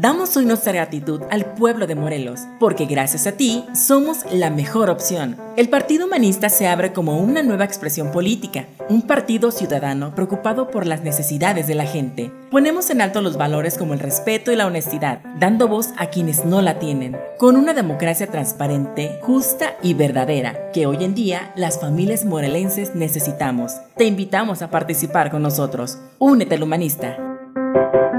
Damos hoy nuestra gratitud al pueblo de Morelos, porque gracias a ti somos la mejor opción. El Partido Humanista se abre como una nueva expresión política, un partido ciudadano preocupado por las necesidades de la gente. Ponemos en alto los valores como el respeto y la honestidad, dando voz a quienes no la tienen, con una democracia transparente, justa y verdadera, que hoy en día las familias morelenses necesitamos. Te invitamos a participar con nosotros. Únete al Humanista.